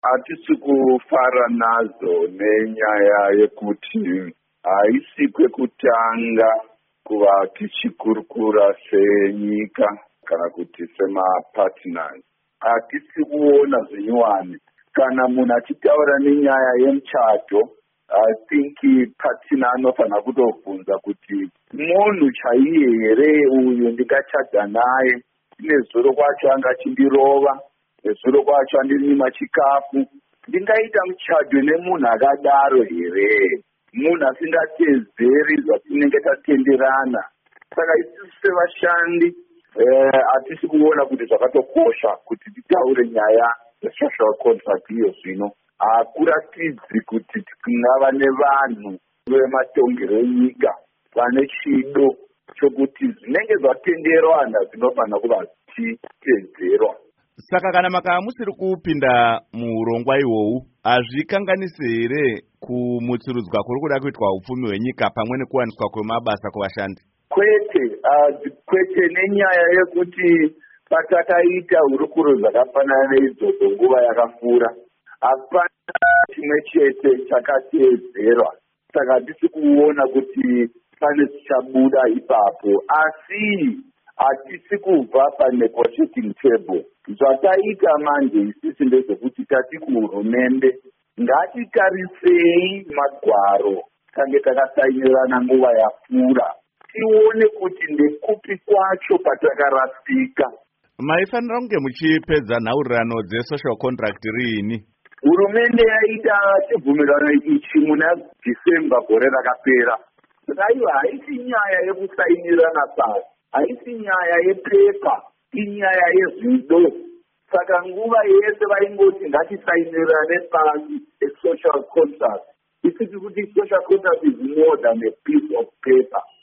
Hatisi kufara nazo nenyaya yekuti haisi kwekutanga kuva tichikurukura senyika kana kuti semapartners. Hatisi kuona zvinyuwani kana munhu achitaura nenyaya yemuchato. I think partner anofanira kutobvunza kuti munhu chaiye here uyu ndingachadza naye, nezuro kwacho angachindirova, nezuro kwacho andinyima chikafu, ndingaita muchato nemunhu akadaro here, munhu asingatedzeri zvatinenge tatenderana. Saka isusu sevashandi hatisi kuona kuti zvakatokosha kuti titaure nyaya yesocial contract iyo zvino. Hakuratidzi kuti tingava nevanhu vematongero enyika vane chido chokuti zvinenge zvatenderwana zvinofanira kuva zvichitedzerwa. Saka kana makava musiri kupinda muurongwa ihwohwu, hazvikanganisi here kumutsirudzwa kuri kuda kuitwa upfumi hwenyika pamwe nekuwaniswa kwemabasa kuvashandi? Kwete nenyaya yekuti patakaita hurukuro zvakafanana neidzodzo nguva yakapfuura, hapana chimwe chete chakateedzerwa. Saka hatisi kuona kuti pane zvichabuda ipapo, asi hatisi kubva panegotiating table. Zvataita manje isisi ndezvekuti tati kuhurumende ngatitarisei magwaro tange takasainirana nguva yapfuura, tione kuti ndekupi kwacho patakarasika. Maifanira kunge muchipedza nhaurirano dzesocial contract riini? Hurumende yaita chibvumirano ichi muna Dhisemba gore rakapera. Saka haisi nyaya yekusainirana pasi, haisi nyaya yepepa, inyaya yezvido. Saka nguva yese vaingoti ngatisainirane pasi a social contract. Isiti kuti social contract is more than a piece of paper.